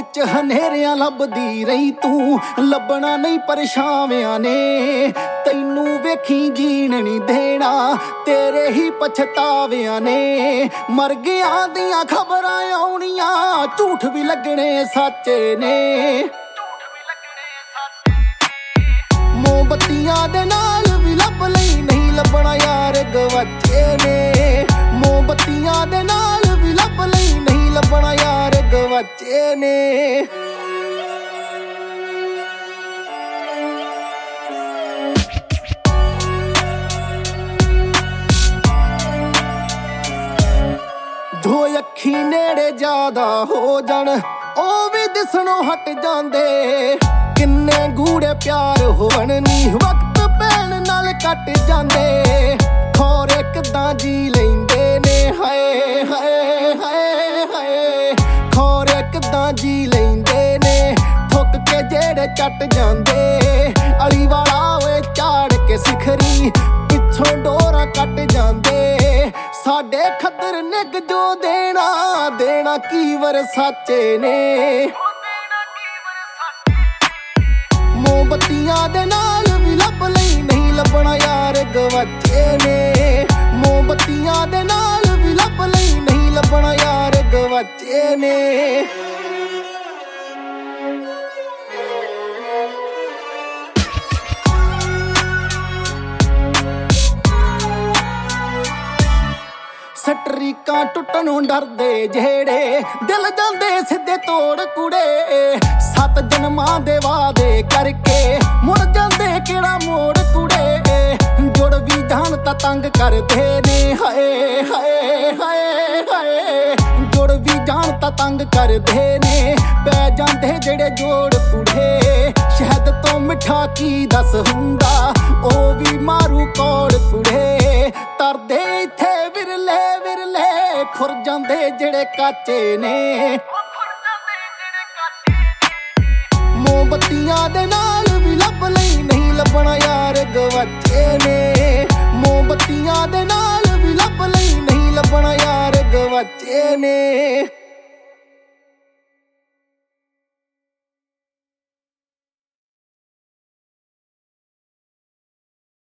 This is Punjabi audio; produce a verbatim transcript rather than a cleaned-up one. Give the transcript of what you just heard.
ਵਿੱਚ ਹਨੇਰਿਆਂ ਲੱਭਦੀ ਰਹੀ ਤੂੰ, ਲੱਭਣਾ ਨਹੀਂ ਪਰਛਾਵਿਆਂ ਨੇ। ਤੈਨੂੰ ਵੇਖੀ ਜੀਣ ਨਹੀਂ ਦੇਣਾ ਤੇਰੇ ਹੀ ਪਛਤਾਵਿਆਂ ਨੇ। ਮਰ ਗਿਆਂ ਦੀਆਂ ਖਬਰਾਂ ਆਉਣੀਆਂ, ਝੂਠ ਵੀ ਲੱਗਣੇ ਸੱਚੇ ਨੇ। ਮੋਮਬੱਤੀਆਂ ਦੇ ਨਾਲ ਵੀ ਲੱਭ ਲਈ, ਨਹੀਂ ਲੱਭਣਾ ਯਾਰ ਗਵਾਚੇ ਨੇ। ਮੋਮਬੱਤੀਆਂ ਦੇ ਨਾਲ ਵੀ ਲੱਭ ਲਈ, ਨਹੀਂ ਲੱਭਣਾ ਯਾਰ ਗਵਾਚੇ ਨੇ। ਜੋ ਅੱਖੀ ਨੇੜੇ ਜ਼ਿਆਦਾ ਹੋ ਜਾਣ ਉਹ ਵੀ ਦਿਸਣੋਂ ਹਟ ਜਾਂਦੇ। ਕਿੰਨੇ ਗੂੜੇ ਪਿਆਰ ਹੋਣ ਨੀ ਵਕਤ ਭੈਣ ਨਾਲ ਕੱਟ ਜਾਂਦੇ। ਖੋਰੇ ਕਿੱਦਾਂ ਜੀ ਲੈਂਦੇ ਨੇ ਹਾਏ ਹਾਏ ਹਾਏ ਹਾਏ। ਖੋਰੇ ਕਿੱਦਾਂ ਜੀ ਲੈਂਦੇ ਨੇ ਠੁੱਕ ਕੇ ਜਿਹੜੇ ਚੱਟ ਜਾਂਦੇ। ਅਲੀ ਵਾਲਾ ਓਏ ਝਾੜ ਕੇ ਸਿਖਰੀ ਪਿੱਛੋਂ ਡੋਰਾ ਕੱਟ ਜਾਂਦੇ। ਸਾਡੇ ਖੱਦਰ ਨਿੱਘ ਜੋ ਦੇਣਾ ਦੇਣਾ ਕੀ ਵਰਸਾਚੇ ਨੇ। ਮੋਮਬੱਤੀਆਂ ਦੇ ਨਾਲ ਵੀ ਲੱਭ ਲਈ, ਨਹੀਂ ਲੱਭਣਾ ਯਾਰ ਗਵਾਚੇ ਨੇ। ਮੋਮਬੱਤੀਆਂ ਦੇ ਨਾਲ ਵੀ ਲੱਭ ਲਈ, ਨਹੀਂ ਲੱਭਣਾ ਯਾਰ ਗਵਾਚੇ ਨੇ। ਸਟਰੀਕਾਂ ਟੁੱਟਣੋਂ ਡਰਦੇ ਜਿਹੜੇ ਦਿਲ ਜਾਂਦੇ ਸਿੱਧੇ ਤੋੜ ਕੁੜੇ। ਸੱਤ ਜਨਮਾਂ ਦੇ ਵਾਅਦੇ ਕਰਕੇ ਮੁੜ ਜਾਂਦੇ ਕਿਹੜਾ ਮੋੜ ਕੁੜੇ। ਜੁੜ ਵੀ ਜਾਣ ਤਾਂ ਤੰਗ ਕਰਦੇ ਨੇ ਹਾਏ ਹਾਏ ਹਾਏ ਹਾਏ। ਜੁੜ ਵੀ ਜਾਣ ਤਾਂ ਤੰਗ ਕਰਦੇ ਨੇ ਪੈ ਜਾਂਦੇ ਜਿਹੜੇ ਜੋੜ ਕੁੜੇ। ਸ਼ਹਿਦ ਤੋਂ ਮਿੱਠਾ ਕੀ ਦੱਸ ਹੁੰਦਾ ਉਹ ਵੀ ਮਾਰੂ ਕੋੜ ਕੁੜੇ। ਤਰਦੇ ਇੱਥੇ ਵਿਰਲੇ ਵਿਰਲੇ ਖੁਰ ਜਾਂਦੇ ਜਿਹੜੇ ਕਾਚੇ ਨੇ। ਮੋਮਬੱਤੀਆਂ ਦੇ ਨਾਲ ਵੀ ਲੱਭ ਲਈ, ਨਹੀਂ ਲੱਭਣਾ ਯਾਰ ਗਵਾਚੇ ਨੇ। ਮੋਮਬੱਤੀਆਂ ਦੇ ਨਾਲ ਵੀ ਲੱਭ ਲਈ, ਨਹੀਂ ਲੱਭਣਾ ਯਾਰ ਗਵਾਚੇ ਨੇ।